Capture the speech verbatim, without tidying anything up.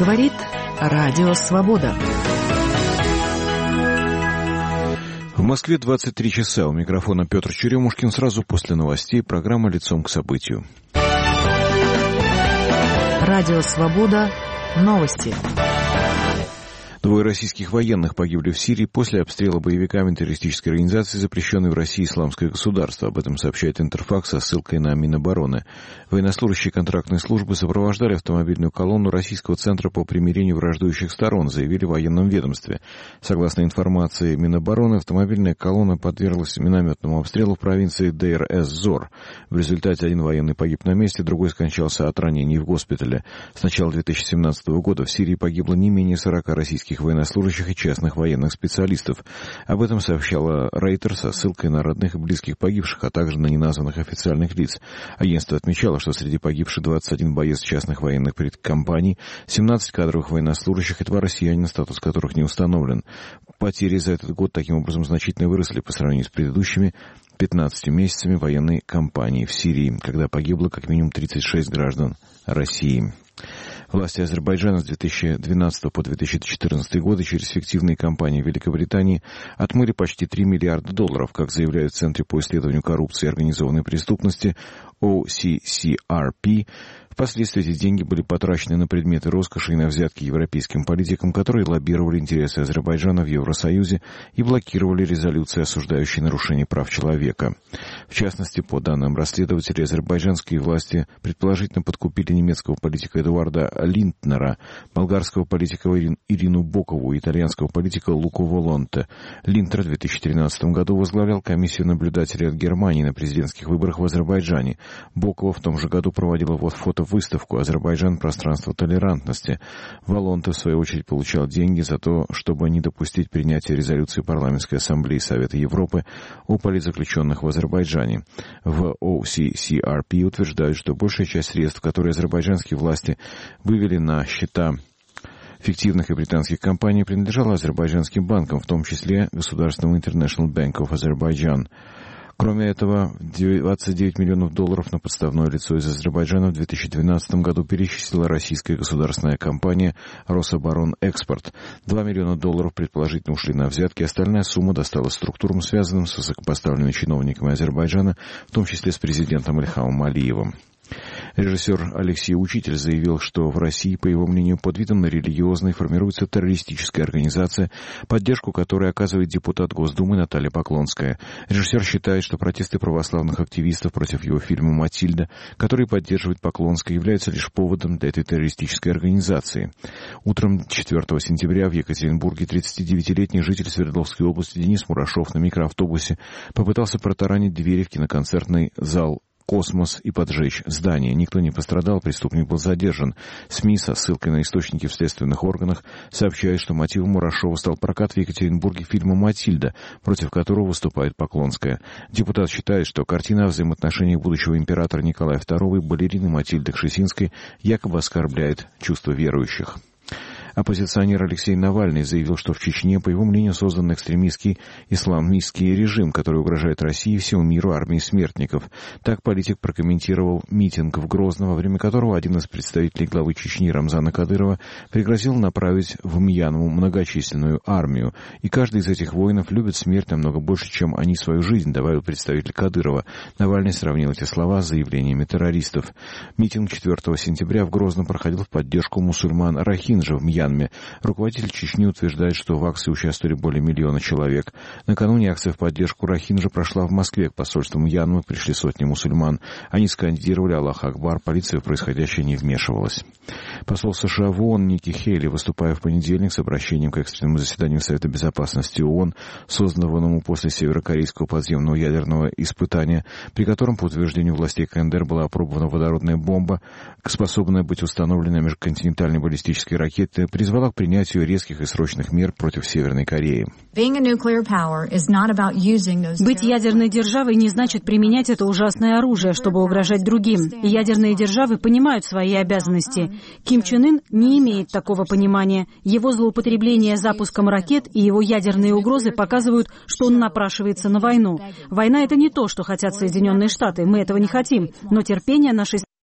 Говорит Радио Свобода. В Москве двадцать три часа. У микрофона Петр Черемушкин. Сразу после новостей программа «Лицом к событию». Радио Свобода. Новости. Двое российских военных погибли в Сирии после обстрела боевиками террористической организации, запрещенной в России «Исламское государство». Об этом сообщает Интерфакс со ссылкой на Минобороны. Военнослужащие контрактной службы сопровождали автомобильную колонну Российского центра по примирению враждующих сторон, заявили в военном ведомстве. Согласно информации Минобороны, автомобильная колонна подверглась минометному обстрелу в провинции Дейр-эз-Зор. В результате один военный погиб на месте, другой скончался от ранений в госпитале. С начала две тысячи семнадцатого года в Сирии погибло не менее сорока российских военнослужащих и частных военных специалистов. Об этом сообщала Рейтер со ссылкой на родных и близких погибших, а также на неназванных официальных лиц. Агентство отмечало, что среди погибших двадцать один боец частных военных компаний, семнадцать кадровых военнослужащих и два россиянина, статус которых не установлен. Потери за этот год таким образом значительно выросли по сравнению с предыдущими пятнадцатью месяцами военной кампании в Сирии, когда погибло как минимум тридцать шесть граждан России. Власти Азербайджана с две тысячи двенадцатого по две тысячи четырнадцатый годы через фиктивные компании Великобритании отмыли почти три миллиарда долларов, как заявляют в Центре по исследованию коррупции и организованной преступности о си си ар пи. Впоследствии эти деньги были потрачены на предметы роскоши и на взятки европейским политикам, которые лоббировали интересы Азербайджана в Евросоюзе и блокировали резолюции, осуждающие нарушение прав человека. В частности, по данным расследователей, азербайджанские власти предположительно подкупили немецкого политика Эдуарда Линднера, болгарского политика Ирину Бокову и итальянского политика Луку Волонте. Линднер в две тысячи тринадцатом году возглавлял комиссию наблюдателей от Германии на президентских выборах в Азербайджане. Бокова в том же году проводила вот фото выставку «Азербайджан. Пространство толерантности». Волонте, в свою очередь, получал деньги за то, чтобы не допустить принятия резолюции Парламентской ассамблеи Совета Европы о политзаключенных в Азербайджане. В о си си ар пи утверждают, что большая часть средств, которые азербайджанские власти вывели на счета фиктивных и британских компаний, принадлежала азербайджанским банкам, в том числе государственному International Bank of Azerbaijan. Кроме этого, двадцать девять миллионов долларов на подставное лицо из Азербайджана в две тысячи двенадцатом году перечислила российская государственная компания «Рособоронэкспорт». два миллиона долларов предположительно ушли на взятки, остальная сумма досталась структурам, связанным с высокопоставленными чиновниками Азербайджана, в том числе с президентом Ильхамом Алиевым. Режиссер Алексей Учитель заявил, что в России, по его мнению, под видом религиозной формируется террористическая организация, поддержку которой оказывает депутат Госдумы Наталья Поклонская. Режиссер считает, что протесты православных активистов против его фильма «Матильда», который поддерживает Поклонская, являются лишь поводом для этой террористической организации. Утром четвёртого сентября в Екатеринбурге тридцатидевятилетний житель Свердловской области Денис Мурашов на микроавтобусе попытался протаранить двери в киноконцертный зал «Космос» и поджечь здание. Никто не пострадал, преступник был задержан. СМИ со ссылкой на источники в следственных органах сообщают, что мотивом Мурашова стал прокат в Екатеринбурге фильма «Матильда», против которого выступает Поклонская. Депутат считает, что картина о взаимоотношениях будущего императора Николая второго и балерины Матильды Кшесинской якобы оскорбляет чувства верующих. Оппозиционер Алексей Навальный заявил, что в Чечне, по его мнению, создан экстремистский исламистский режим, который угрожает России и всему миру армией смертников. Так политик прокомментировал митинг в Грозном, во время которого один из представителей главы Чечни Рамзана Кадырова пригрозил направить в Мьянму многочисленную армию. И каждый из этих воинов любит смерть намного больше, чем они свою жизнь, добавил представитель Кадырова. Навальный сравнил эти слова с заявлениями террористов. Митинг четвёртого сентября в Грозном проходил в поддержку мусульман Рохинджа в Мьянме. Руководитель Чечни утверждает, что в акции участвовали более миллиона человек. Накануне акция в поддержку Рохинджа прошла в Москве. К посольству Мьянмы пришли сотни мусульман. Они скандировали «Аллах Акбар», полиция в происходящее не вмешивалась. Посол США в ООН Ники Хейли, выступая в понедельник с обращением к экстренному заседанию Совета Безопасности ООН, созданному после северокорейского подземного ядерного испытания, при котором, по утверждению властей КНДР, была опробована водородная бомба, способная быть установленной на межконтинентальной баллистической ракете, призвала к принятию резких и срочных мер против Северной Кореи. Быть ядерной державой не значит применять это ужасное оружие, чтобы угрожать другим. И ядерные державы понимают свои обязанности. Ким Чен Ын не имеет такого понимания. Его злоупотребление запуском ракет и его ядерные угрозы показывают, что он напрашивается на войну. Война — это не то, что хотят Соединенные Штаты. Мы этого не хотим. Но терпение нашей